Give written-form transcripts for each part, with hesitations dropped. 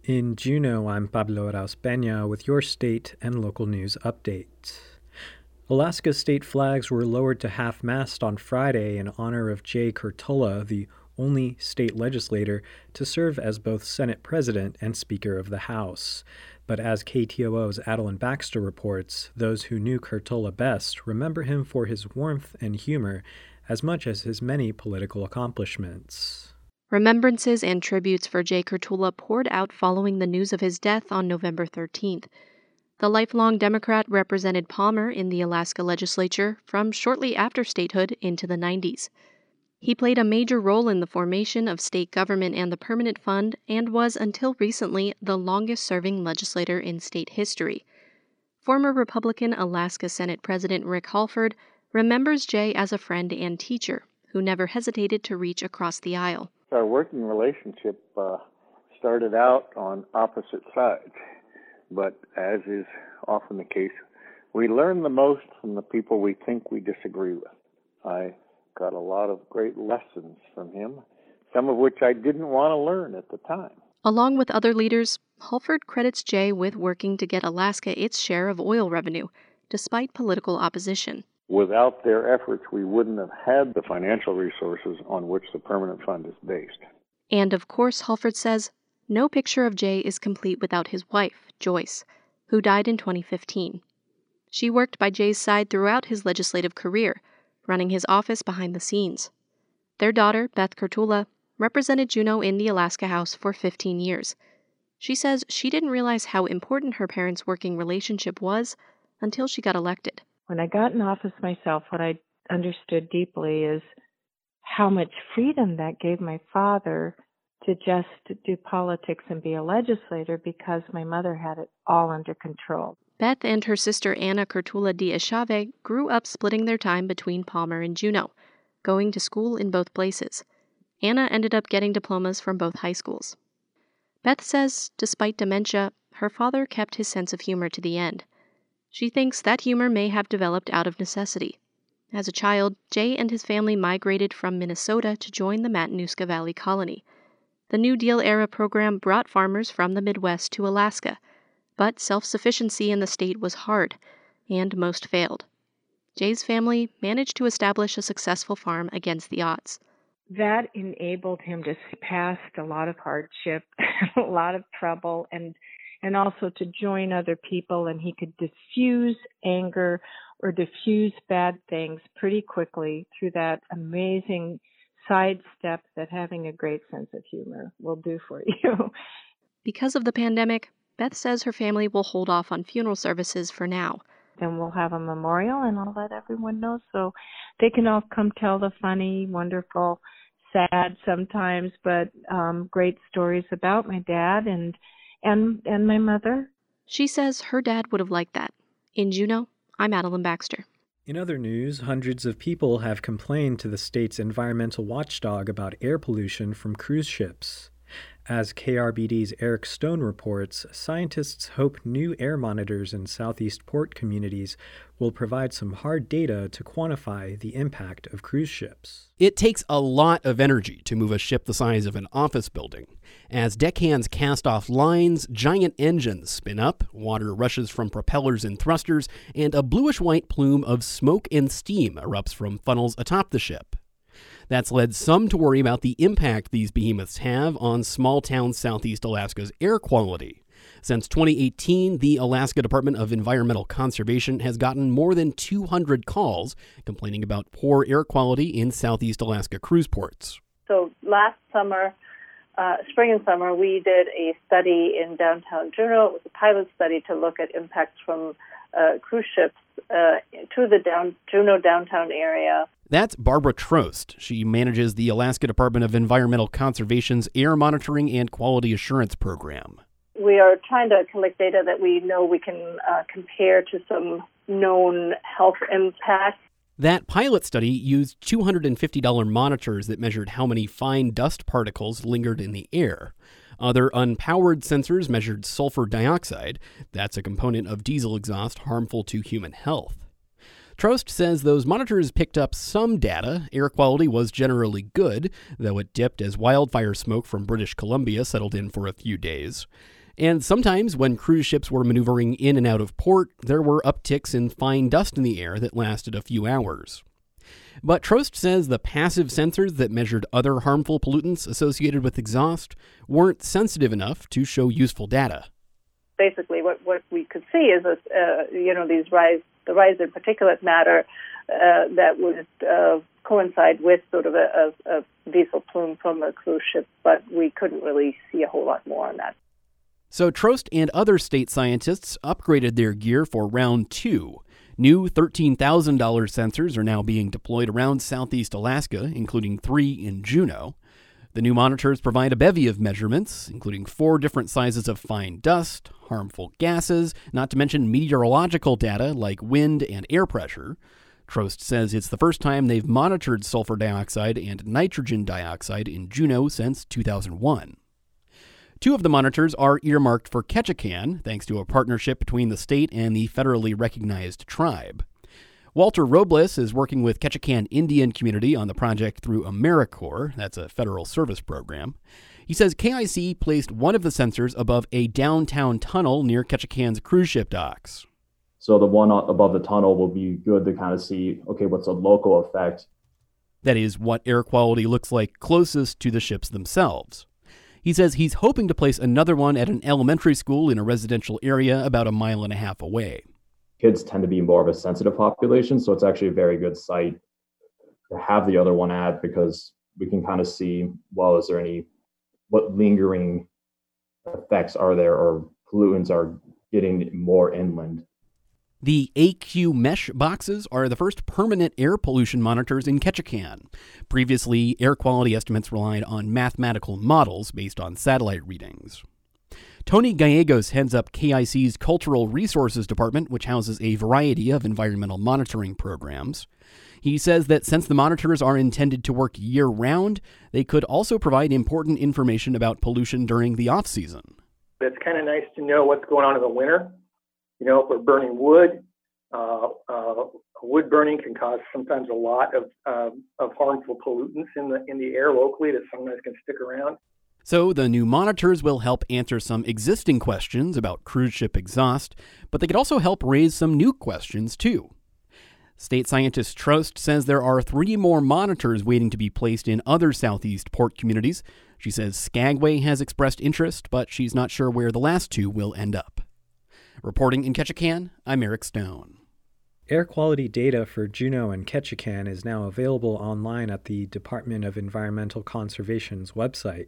In Juneau, I'm Pablo Arauz Peña with your state and local news update. Alaska state flags were lowered to half-mast on Friday in honor of Jay Kurtula, the only state legislator to serve as both Senate President and Speaker of the House. But as KTOO's Adeline Baxter reports, those who knew Kurtula best remember him for his warmth and humor as much as his many political accomplishments. Remembrances and tributes for Jay Kurtula poured out following the news of his death on November 13th. The lifelong Democrat represented Palmer in the Alaska legislature from shortly after statehood into the 90s. He played a major role in the formation of state government and the Permanent Fund and was, until recently, the longest-serving legislator in state history. Former Republican Alaska Senate President Rick Halford remembers Jay as a friend and teacher who never hesitated to reach across the aisle. Our working relationship started out on opposite sides, but as is often the case, we learn the most from the people we think we disagree with. I got a lot of great lessons from him, some of which I didn't want to learn at the time. Along with other leaders, Halford credits Jay with working to get Alaska its share of oil revenue, despite political opposition. Without their efforts, we wouldn't have had the financial resources on which the Permanent Fund is based. And of course, Halford says, no picture of Jay is complete without his wife, Joyce, who died in 2015. She worked by Jay's side throughout his legislative career, running his office behind the scenes. Their daughter, Beth Kurtula, represented Juneau in the Alaska House for 15 years. She says she didn't realize how important her parents' working relationship was until she got elected. When I got in office myself, what I understood deeply is how much freedom that gave my father to just do politics and be a legislator because my mother had it all under control. Beth and her sister Anna Kurtula de Echave grew up splitting their time between Palmer and Juneau, going to school in both places. Anna ended up getting diplomas from both high schools. Beth says, despite dementia, her father kept his sense of humor to the end. She thinks that humor may have developed out of necessity. As a child, Jay and his family migrated from Minnesota to join the Matanuska Valley Colony. The New Deal-era program brought farmers from the Midwest to Alaska, but self-sufficiency in the state was hard, and most failed. Jay's family managed to establish a successful farm against the odds. That enabled him to see past a lot of hardship, a lot of trouble, and also to join other people, and he could diffuse anger or diffuse bad things pretty quickly through that amazing sidestep that having a great sense of humor will do for you. Because of the pandemic, Beth says her family will hold off on funeral services for now. Then we'll have a memorial, and I'll let everyone know so they can all come tell the funny, wonderful, sad sometimes, but great stories about my dad and my mother. She says her dad would have liked that. In Juneau, I'm Adeline Baxter. In other news, hundreds of people have complained to the state's environmental watchdog about air pollution from cruise ships. As KRBD's Eric Stone reports, scientists hope new air monitors in southeast port communities will provide some hard data to quantify the impact of cruise ships. It takes a lot of energy to move a ship the size of an office building. As deckhands cast off lines, giant engines spin up, water rushes from propellers and thrusters, and a bluish-white plume of smoke and steam erupts from funnels atop the ship. That's led some to worry about the impact these behemoths have on small-town southeast Alaska's air quality. Since 2018, the Alaska Department of Environmental Conservation has gotten more than 200 calls complaining about poor air quality in southeast Alaska cruise ports. So last summer, spring and summer, we did a study in downtown Juneau. It was a pilot study to look at impacts from cruise ships to the Juneau downtown area. That's Barbara Trost. She manages the Alaska Department of Environmental Conservation's Air Monitoring and Quality Assurance Program. We are trying to collect data that we know we can compare to some known health impacts. That pilot study used $250 monitors that measured how many fine dust particles lingered in the air. Other unpowered sensors measured sulfur dioxide. That's a component of diesel exhaust harmful to human health. Trost says those monitors picked up some data. Air quality was generally good, though it dipped as wildfire smoke from British Columbia settled in for a few days. And sometimes when cruise ships were maneuvering in and out of port, there were upticks in fine dust in the air that lasted a few hours. But Trost says the passive sensors that measured other harmful pollutants associated with exhaust weren't sensitive enough to show useful data. Basically, what we could see is the rise in particulate matter that would coincide with sort of a diesel plume from a cruise ship, but we couldn't really see a whole lot more on that. So Trost and other state scientists upgraded their gear for round 2. New $13,000 sensors are now being deployed around southeast Alaska, including 3 in Juneau. The new monitors provide a bevy of measurements, including 4 different sizes of fine dust, harmful gases, not to mention meteorological data like wind and air pressure. Trost says it's the first time they've monitored sulfur dioxide and nitrogen dioxide in Juneau since 2001. 2 of the monitors are earmarked for Ketchikan, thanks to a partnership between the state and the federally recognized tribe. Walter Robles is working with Ketchikan Indian community on the project through AmeriCorps, that's a federal service program. He says KIC placed one of the sensors above a downtown tunnel near Ketchikan's cruise ship docks. So the one above the tunnel will be good to kind of see, okay, what's a local effect? That is, what air quality looks like closest to the ships themselves. He says he's hoping to place another one at an elementary school in a residential area about 1.5 miles away. Kids tend to be more of a sensitive population, so it's actually a very good site to have the other one at, because we can kind of see, well, is there what lingering effects are there, or pollutants are getting more inland. The AQ mesh boxes are the first permanent air pollution monitors in Ketchikan. Previously, air quality estimates relied on mathematical models based on satellite readings. Tony Gallegos heads up KIC's Cultural Resources Department, which houses a variety of environmental monitoring programs. He says that since the monitors are intended to work year-round, they could also provide important information about pollution during the off-season. It's kind of nice to know what's going on in the winter. You know, if we're burning wood, wood burning can cause sometimes a lot of harmful pollutants in the air locally that sometimes can stick around. So the new monitors will help answer some existing questions about cruise ship exhaust, but they could also help raise some new questions too. State scientist Trost says there are 3 more monitors waiting to be placed in other southeast port communities. She says Skagway has expressed interest, but she's not sure where the last 2 will end up. Reporting in Ketchikan, I'm Eric Stone. Air quality data for Juneau and Ketchikan is now available online at the Department of Environmental Conservation's website.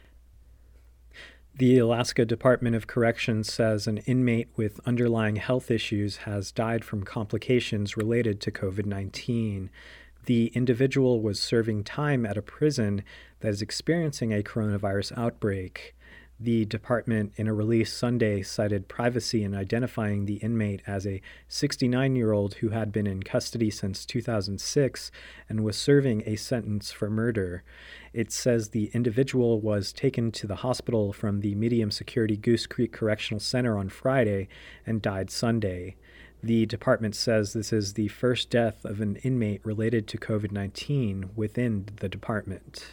The Alaska Department of Corrections says an inmate with underlying health issues has died from complications related to COVID-19. The individual was serving time at a prison that is experiencing a coronavirus outbreak. The department, in a release Sunday, cited privacy in identifying the inmate as a 69-year-old who had been in custody since 2006 and was serving a sentence for murder. It says the individual was taken to the hospital from the medium-security Goose Creek Correctional Center on Friday and died Sunday. The department says this is the first death of an inmate related to COVID-19 within the department.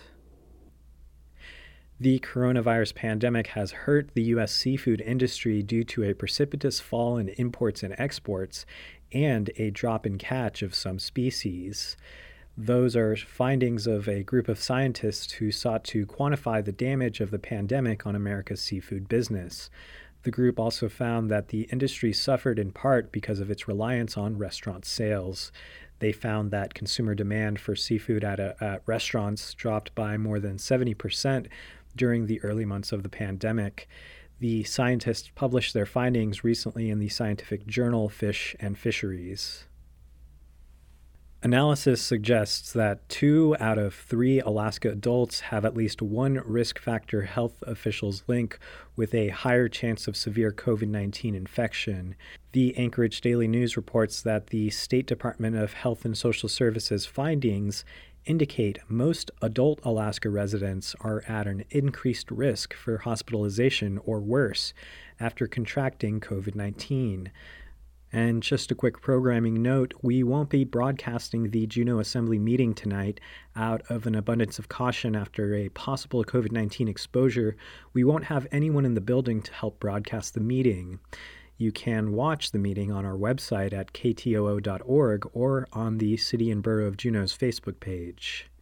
The coronavirus pandemic has hurt the U.S. seafood industry due to a precipitous fall in imports and exports and a drop in catch of some species. Those are findings of a group of scientists who sought to quantify the damage of the pandemic on America's seafood business. The group also found that the industry suffered in part because of its reliance on restaurant sales. They found that consumer demand for seafood at restaurants dropped by more than 70% during the early months of the pandemic. The scientists published their findings recently in the scientific journal Fish and Fisheries. Analysis suggests that 2 out of 3 Alaska adults have at least one risk factor health officials link with a higher chance of severe COVID-19 infection. The Anchorage Daily News reports that the State Department of Health and Social Services findings indicate most adult Alaska residents are at an increased risk for hospitalization or worse after contracting COVID-19. And just a quick programming note, we won't be broadcasting the Juneau Assembly meeting tonight out of an abundance of caution after a possible COVID-19 exposure. We won't have anyone in the building to help broadcast the meeting. You can watch the meeting on our website at ktoo.org or on the City and Borough of Juneau's Facebook page.